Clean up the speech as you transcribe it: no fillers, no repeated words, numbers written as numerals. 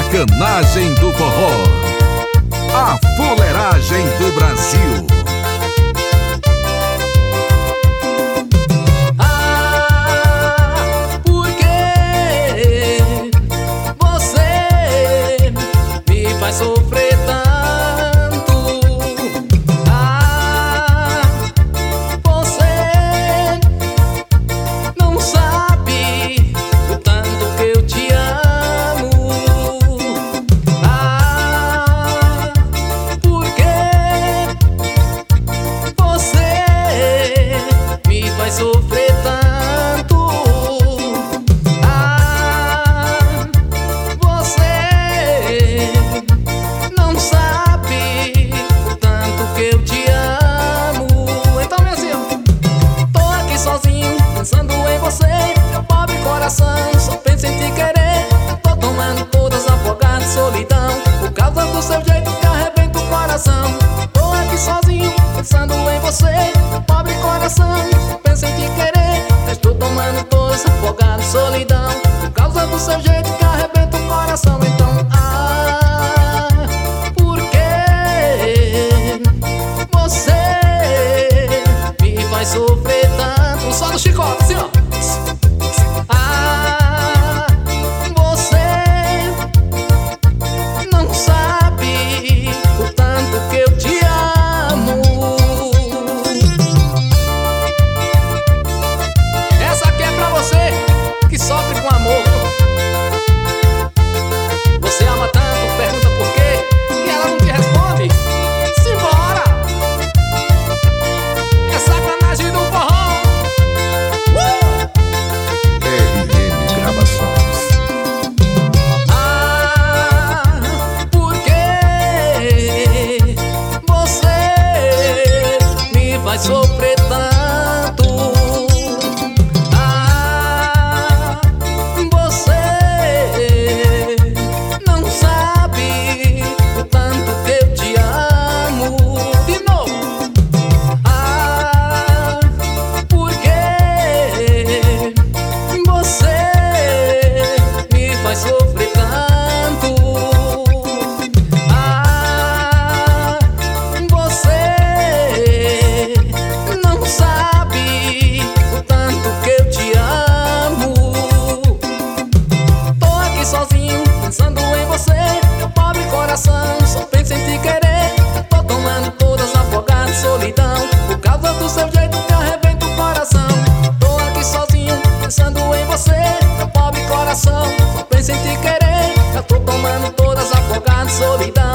sacanagem do forró, a fuleiragem do Brasil. Por que você me faz sofrer tanto? Você não sabe o tanto que eu te amo. Por que você me faz sofrer tanto? Você não sabe o tanto que eu te amo. Então, minha senhora, tô aqui sozinho, pensando em você. Meu pobre coração só pensa em te querer. Tô tomando todas afogadas em solidão, por causa do seu jeito que arrebenta o coração. Tô aqui sozinho, pensando em você. Meu pobre coração só pensa em te querer. Estou tomando todas afogadas em solidão, por causa do seu jeito que arrebenta o coração. Então, por que você me faz sofrer tanto? Só no chicote, assim, ó. Você não sabe o tanto que eu te amo. Essa aqui é pra você que sofre com amor. Você ama tanto, pergunta por quê e ela não te responde. Simbora! É sacanagem do forró. RN Gravações. Por que você me faz sofrer tanto? Você não sabe o tanto que eu te amo. De novo. Por que você me faz sofrer tanto? Você não sabe o tanto que eu te amo. Tô aqui sozinho, pensando em você. Meu pobre coração só pensa em te querer. Tô tomando todas afogadas em solidão, por causa do seu jeito que arrebenta o coração. Tô aqui sozinho, pensando em você. Meu pobre coração só pensa em te querer. Eu tô tomando todas afogadas em solidão.